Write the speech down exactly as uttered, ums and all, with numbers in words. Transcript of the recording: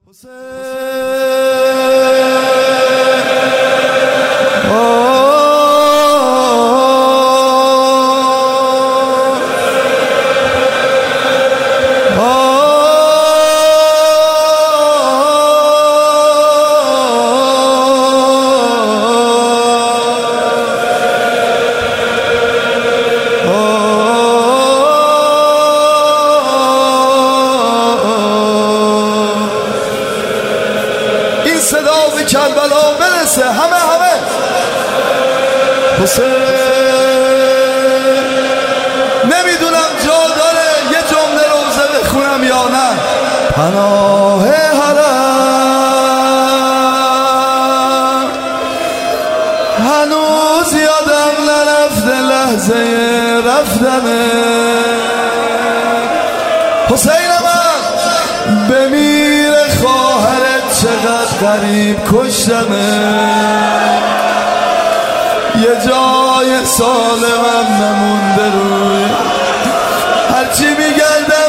صدا به کربلا برسه، همه همه حسین. نمیدونم جا داره یه جمله روزه بخونم یا نه. پناه حرم هنوز یادم نرفته لحظه رفتنه. حسین من بمیر خواهرت چقدر غریب کشتمه. یه جای سالمم نمونده روی هرچی میگرده